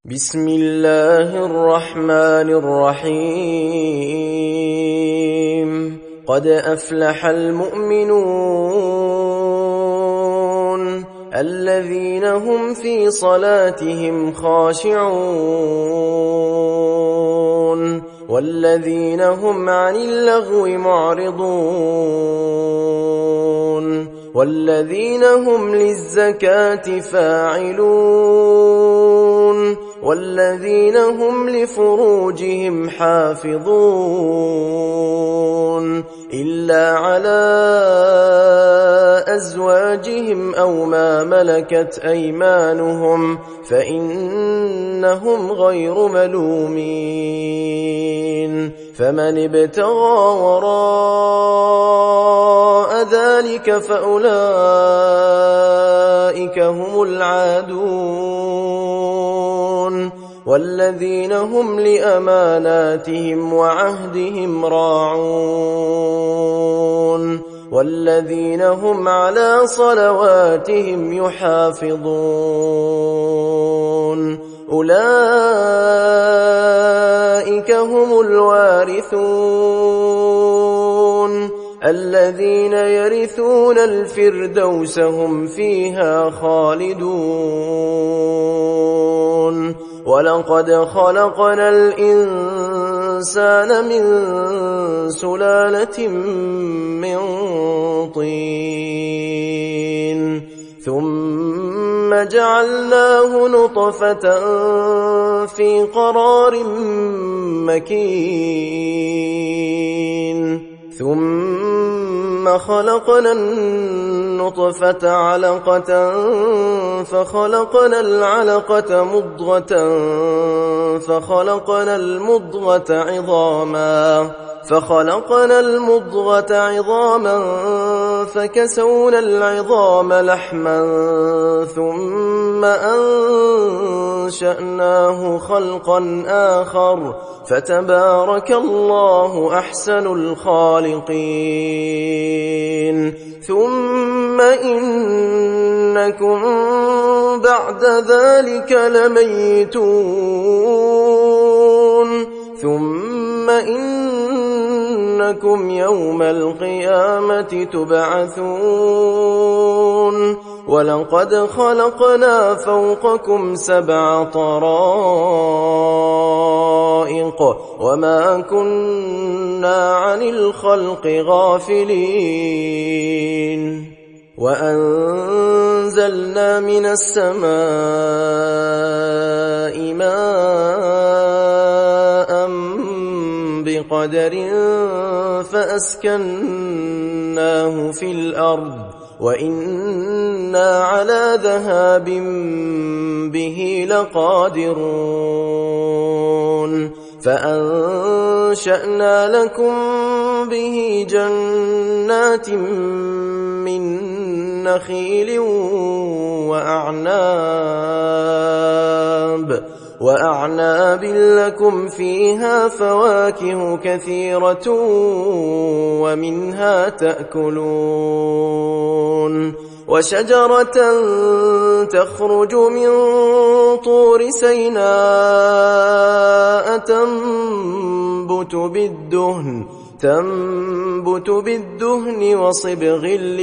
بسم الله الرحمن الرحيم قد أفلح المؤمنون الذين هم في صلاتهم خاشعون والذين هم عن اللغو معرضون والذين هم للزكاة فاعلون والذين هم لفروجهم حافظون إلا على أزواجهم أو ما ملكت أيمانهم فإنهم غير ملومين فمن ابتغى وراء ذلك فأولئك هم العادون والذين هم لأماناتهم وعهدهم راعون والذين هم على صلواتهم يحافظون أولئك هم الوارثون الذين يرثون الفردوس هم فيها خالدون ولقد خلقنا الإنسان من سلالة من طين ثم جعلناه نطفة في قرار مكين ثم خلقنا النطفة علقة فخلقنا العلقة مضغة فخلقنا المضغة عظاما فكسونا العظام لحما ثم أنشأناه خلقا آخر فتبارك الله أحسن الخالقين ثم إنكم بعد ذلك لميتون ثم إنكم يوم القيامة تبعثون ولقد خلقنا فوقكم 7 طرائق وما كنا عن الخلق غافلين وأنزلنا من السماء ماء بقدر فأسكناه في الأرض وإنا على ذهاب به لقادرون فأنشأنا لكم به جنات من نخيل وأعناب لكم فيها فواكه كثيرة ومنها تأكلون وشجرة تخرج من طور سيناء تنبت بالدهن وصبغ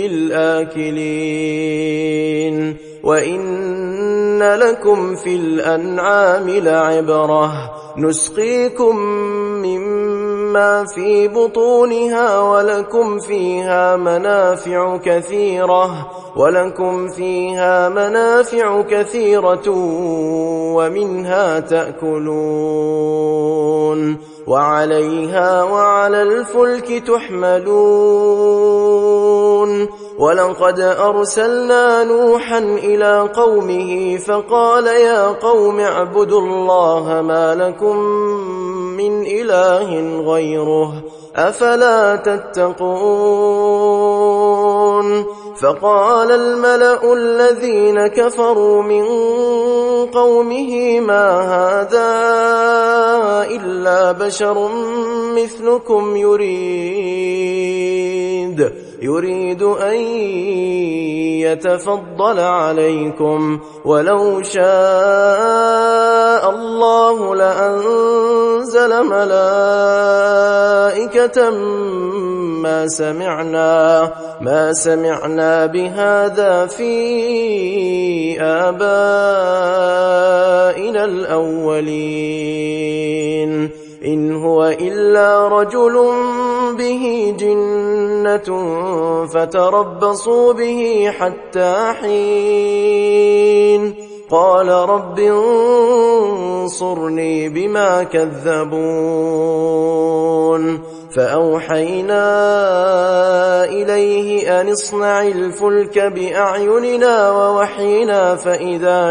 للآكلين وإن لكم في الأنعام لعبرة نسقيكم مما في بطونها ولكم فيها منافع كثيرة ومنها تأكلون وعليها وعلى الفلك تحملون ولقد أرسلنا نوحا إلى قومه فقال يا قوم اعبدوا الله ما لكم من إله غيره أفلا تتقون فقال الملأ الذين كفروا من قومه ما هذا إلا بشر مثلكم يريد أن يتفضل عليكم ولو شاء شاء الله لأنزل ملائكة ما سمعنا بهذا في آبائنا الأولين إن هو إلا رجل به جنة فتربصوا به حتى حين قال رب انصرني بما كذبون فأوحينا إليه أن اصنع الفلك بأعيننا ووحينا فإذا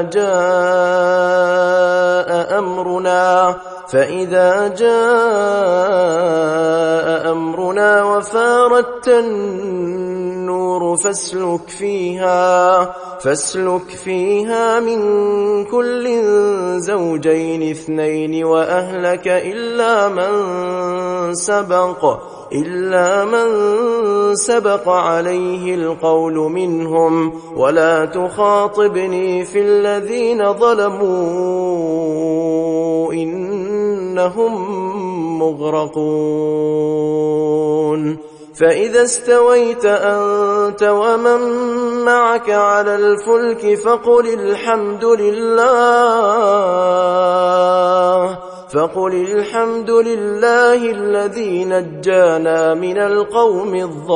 جاء أمرنا وفارت النور فاسلك فيها من كل زوجين اثنين وأهلك إلا من سبق عليه القول منهم ولا تخاطبني في الذين ظلموا إنهم مغرقون فإذا استويت أنت ومن معك على الفلك فقل الحمد لله الذي نجانا من القوم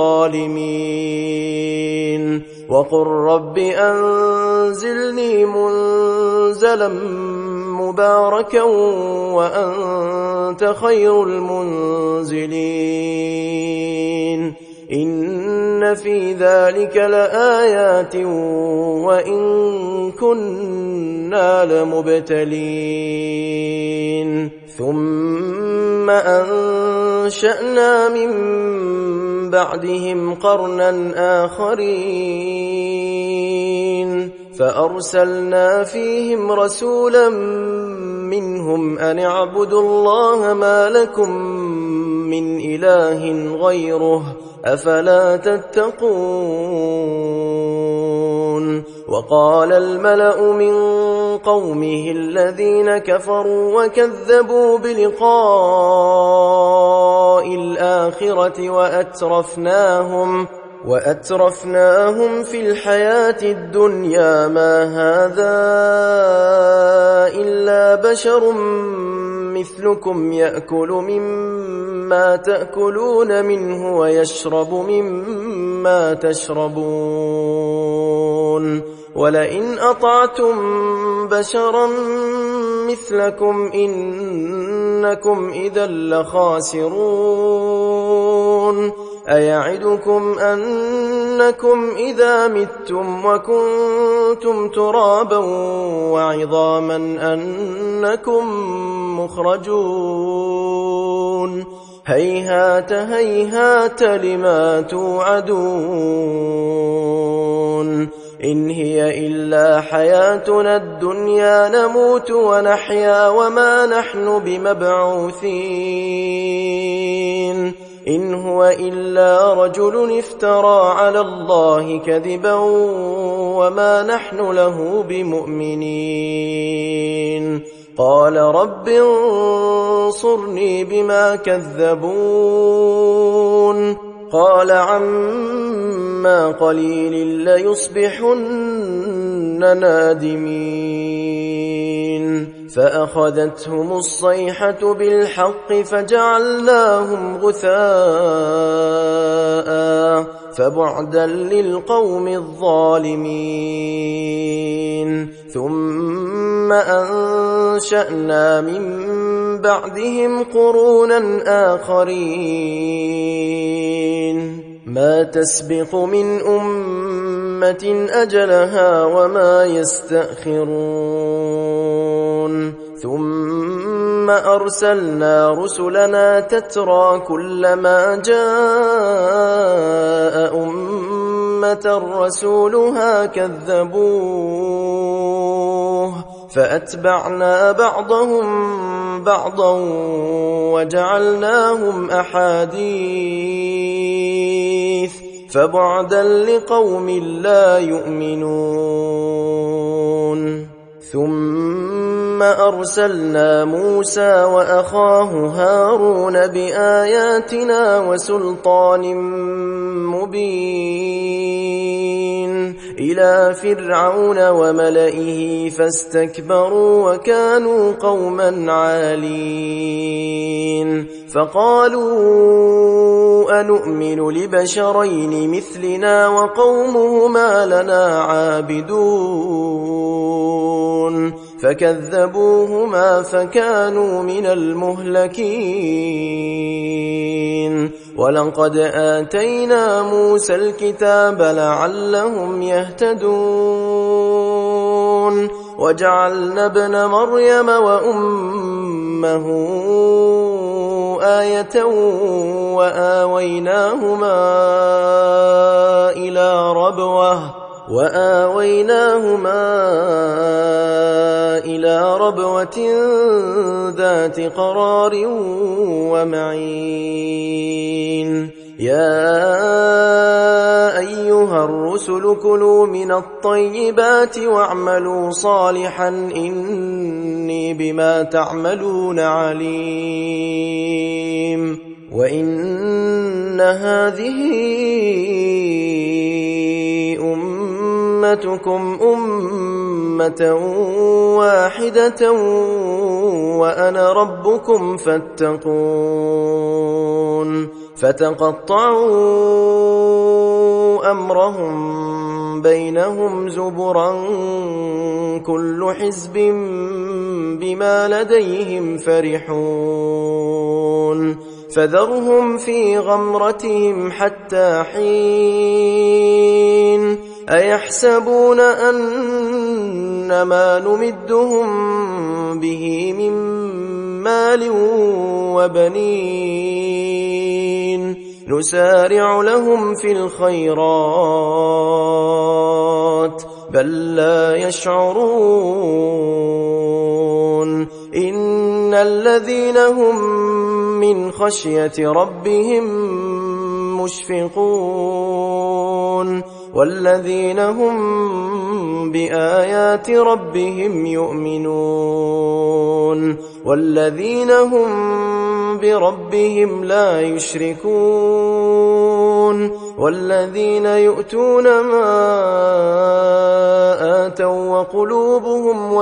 الظالمين وقل رب أنزلني منزلا مباركا وأنت خير المنزلين إن في ذلك لآيات وإن كنا لمبتلين ثم أنشأنا من بعدهم قرنا آخرين فأرسلنا فيهم رسولا منهم أن اعبدوا الله ما لكم من إله غيره أفلا تتقون وقال الملأ من قومه الذين كفروا وكذبوا بلقاء الآخرة وأترفناهم في الحياة الدنيا ما هذا إلا بشر مثلكم يأكل مما تأكلون منه ويشرب مما تشربون ولئن أطعتم بشرا مثلكم إنكم إذا لخاسرون أيعدكم أنكم إذا متم وكنتم ترابا وعظاما أنكم مخرجون هيهات هيهات لما توعدون إن هي إلا حياتنا الدنيا نموت ونحيا وما نحن بمبعوثين إن هو إلا رجل افترى على الله كذبا وما نحن له بمؤمنين قال رب انصرني بما كذبون قال عما قليل ليصبحن نادمين فأخذتهم الصيحة بالحق فجعلناهم غثاء فبعدا للقوم الظالمين ثم أنشأنا من بعدهم قرونا آخرين ما تسبق من أمة أجلها وما يستأخرون ثم أرسلنا رسلنا تترى كلما جاء أمة رسولها كذبوه فأتبعنا بعضهم بعضا وجعلناهم أحاديث فبعدا لقوم لا يؤمنون ثم أرسلنا موسى وأخاه هارون بآياتنا وسلطان مبين إلى فرعون وملئه فاستكبروا وكانوا قوما عالين فقالوا أنؤمن لبشرين مثلنا وقومهما لنا عابدون فكذبوهما فكانوا من المهلكين ولقد آتينا موسى الكتاب لعلهم يهتدون وجعلنا ابن مريم وأمه آية وآويناهما إلى ربوة ذات قرار ومعين يا أيها الرسل كلوا من الطيبات واعملوا صالحا إني بما تعملون عليم وإن هذه أمتكم أمة واحدة وأنا ربكم فاتقون فتقطعوا أمرهم بينهم زبرا كل حزب بما لديهم فرحون فذرهم في غمرتهم حتى حين أيحسبون أن ما نمدهم به من مال وبنين نسارع لهم في الخيرات بل لا يشعرون إن الذين هم من خشية ربهم مشفقون والذين هم بآيات ربهم يؤمنون والذين هم بربهم لا يشركون والذين يؤتون ما آتوا وقلوبهم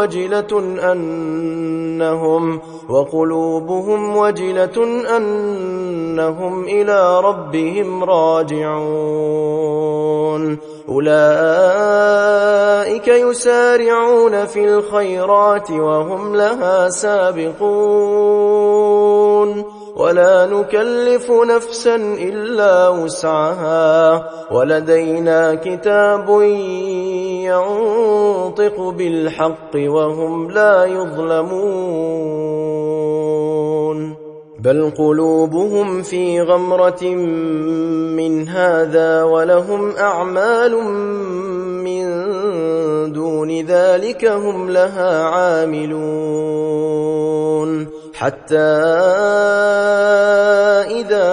وجلة أنهم إلى ربهم راجعون أولئك يسارعون في الخيرات وهم لها سابقون ولا نكلف نفسا إلا وسعها ولدينا كتاب ينطق بالحق وهم لا يظلمون بل قلوبهم في غمرة من هذا ولهم أعمال من دون ذلك هم لها عاملون حتى إذا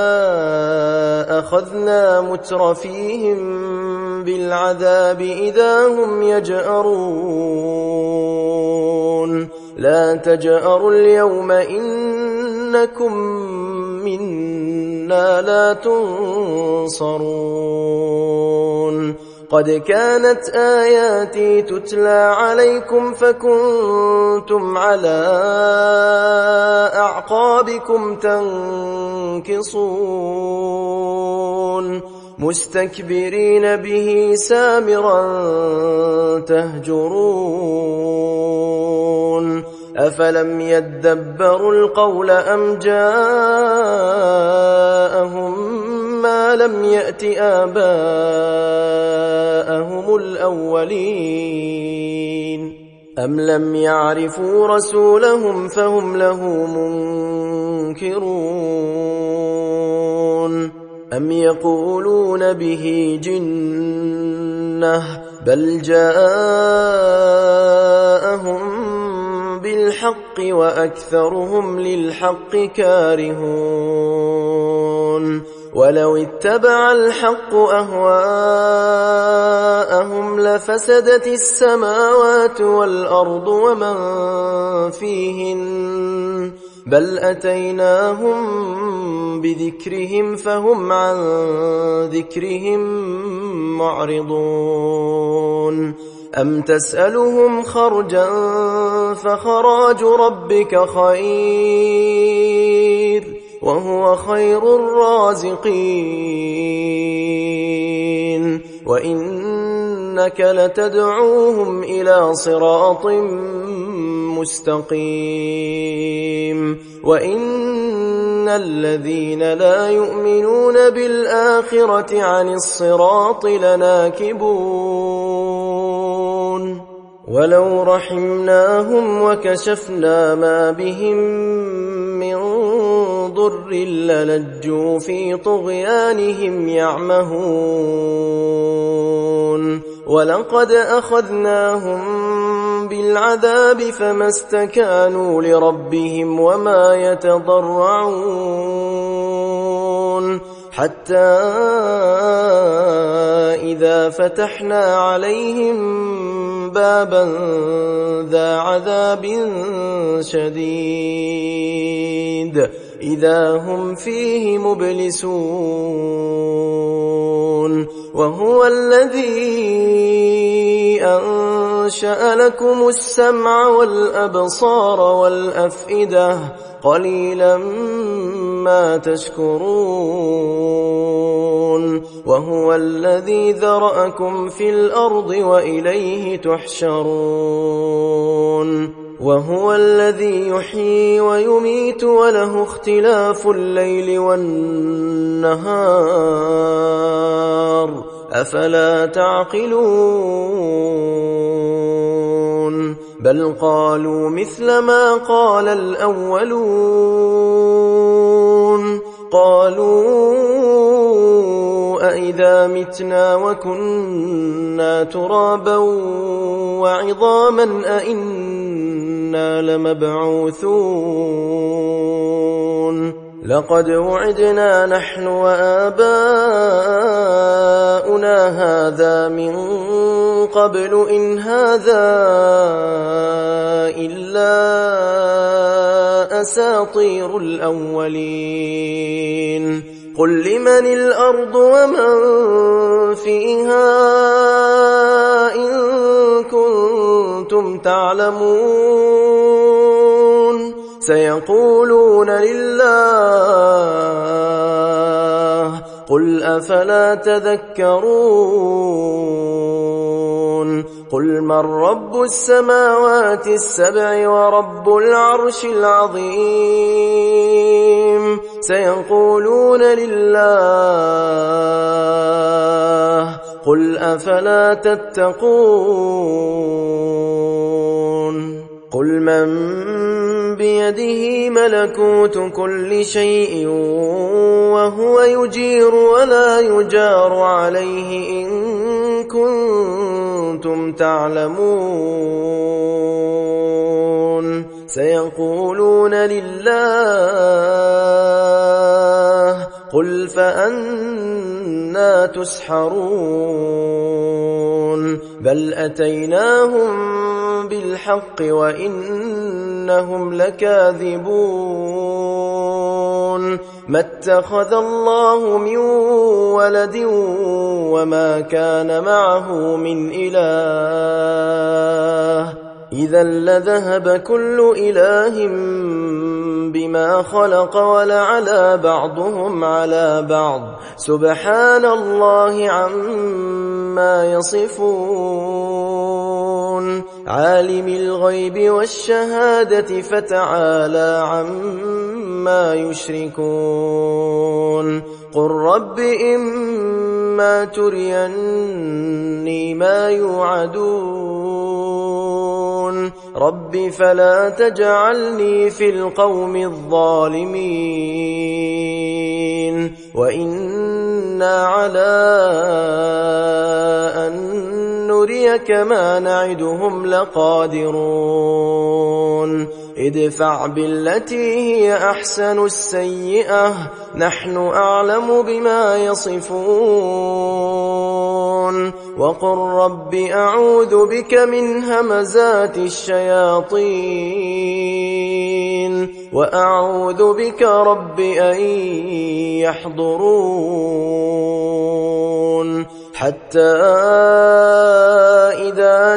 أخذنا مترفيهم بالعذاب إذا هم يجأرون لا تجأروا اليوم إنكم منا لا تنصرون قد كانت آياتي تتلى عليكم فكنتم على أعقابكم تنكصون مستكبرين به سامرا تهجرون أفلم يدبروا القول أم جاءهم ما لم يأت آباءهم الأولين أم لم يعرفوا رسولهم فهم له منكرون أم يقولون به جنة بل جاءهم بالحق وأكثرهم للحق كارهون ولو اتبع الحق أهواءهم لفسدت السماوات والأرض ومن فيهن بل أتيناهم بذكرهم فهم عن ذكرهم معرضون أم تسألهم خرجا فخراج ربك خير وهو خير الرازقين وإنك لتدعوهم إلى صراط مستقيم وإن الذين لا يؤمنون بالآخرة عن الصراط لناكبون ولو رحمناهم وكشفنا ما بهم من ضر للجوا في طغيانهم يعمهون ولقد أخذناهم بالعذاب فما استكانوا لربهم وما يتضرعون حتى إذا فتحنا عليهم بابا ذا عذاب شديد إذا هم فيه مبلسون وهو الذي أنشأ لكم السمع والأبصار والأفئدة قليلا ما تشكرون وهو الذي ذرأكم في الأرض وإليه تحشرون وهو الذي يحيي ويميت وله اختلاف الليل والنهار أفلا تعقلون بل قالوا مثل ما قال الأولون قالوا أإذا متنا وكنا ترابا وعظاما أإنا لمبعوثون لقد وعدنا نحن وآباؤنا هذا من قبل إن هذا إلا أساطير الأولين قل لمن الأرض ومن فيها إن كنتم تعلمون سيقولون لله قل أفلا تذكرون قل من رب السماوات السبع ورب العرش العظيم سيقولون لله قل أفلا تتقون قل من بيده ملكوت كل شيء وهو يجير ولا يجار عليه إن كنتم تعلمون سيقولون لله قل فأنا تسحرون بل أتيناهم بالحق وإنهم لكاذبون ما اتخذ الله من ولد وما كان معه من إله إذا لذهب كل إله بما خلق ولعلى بعضهم على بعض سبحان الله عما يصفون عالم الغيب والشهادة فتعالى عما يشركون قل رب إما تريني ما يوعدون رب فلا تجعلني في القوم الظالمين وإنا على أن نريك ما نعدهم لقادرون ادفع بالتي هي أحسن السيئة نحن أعلم بما يصفون وقل رب أعوذ بك من همزات الشياطين وأعوذ بك رب أن يحضرون حتى إذا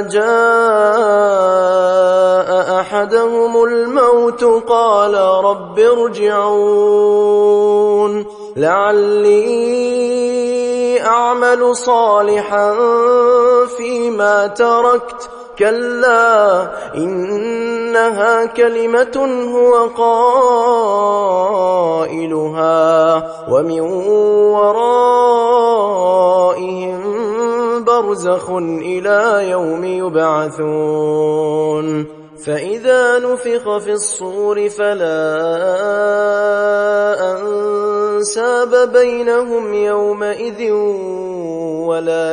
جاء أحدهم الموت قال رب ارجعون لعلي أعمل صالحا فيما تركت كلا إنها كلمة هو قائلها ومن ورائهم برزخ إلى يوم يبعثون فإذا نفخ في الصور فلا أنساب بينهم يومئذ ولا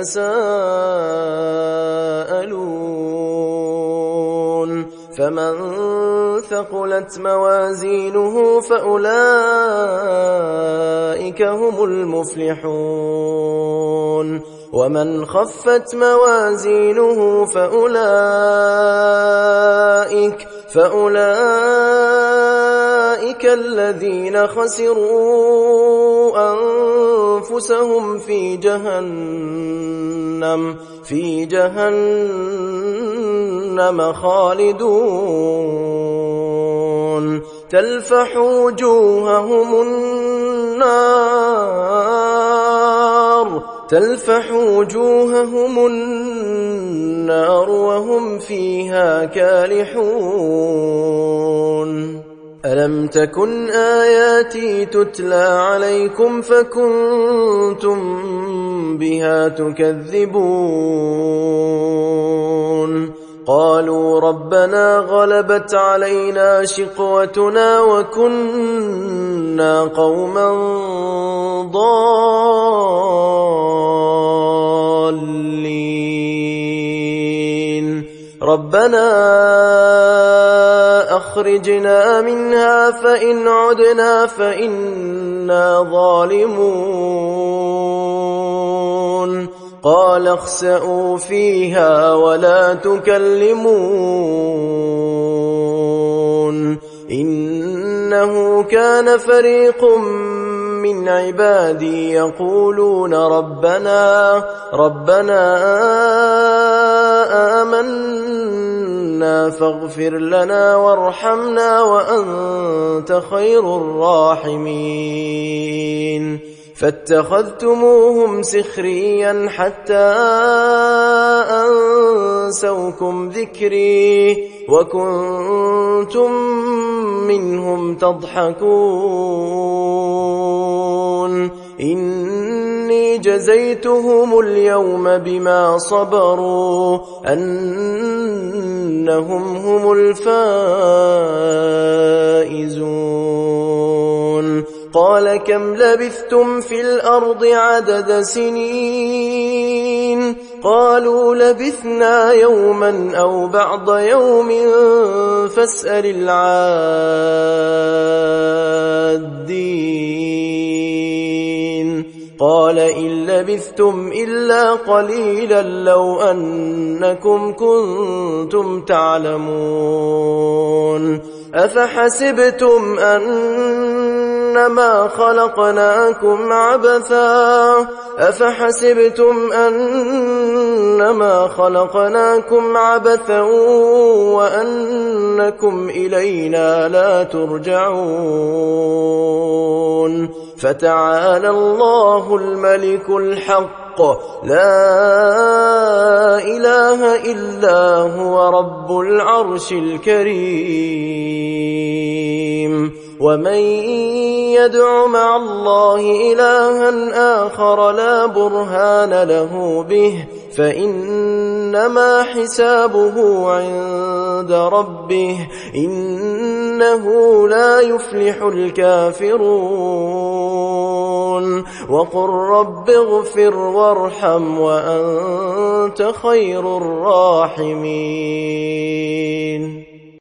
يتساءلون فمن ثقلت موازينه فأولئك هم المفلحون ومن خفت موازينه فأولئك الذين خسروا أنفسهم في جهنم خالدون تلفح وجوههم النار وهم فيها كالحون ألم تكن آياتي تتلى عليكم فكنتم بها تكذبون قالوا ربنا غلبت علينا شقوتنا وكنا قوما ضالين ربنا أخرجنا منها فإن عدنا فإنا ظالمون قال اخسئوا فيها ولا تكلمون إنه كان فريق من عبادي يقولون ربنا آمنا فاغفر لنا وارحمنا وأنت خير الراحمين فاتخذتموهم سخريا حتى أنسوكم ذكري وكنتم منهم تضحكون إني جزيتهم اليوم بما صبروا أنهم هم الفائزون قال كم لبثتم في الأرض عدد سنين قالوا لبثنا يوما أو بعض يوم فاسأل العادين قال إن لبثتم إلا قليلا لو أنكم كنتم تعلمون أفحسبتم أنما خلقناكم عبثا وأنكم إلينا لا ترجعون فتعالى الله الملك الحق لا إله إلا هو رب العرش الكريم ومن يدع مع الله إلها آخر لا برهان له به فإنما حسابه عند ربه إنه لا يفلح الكافرون وقل رب اغفر وارحم وأنت خير الراحمين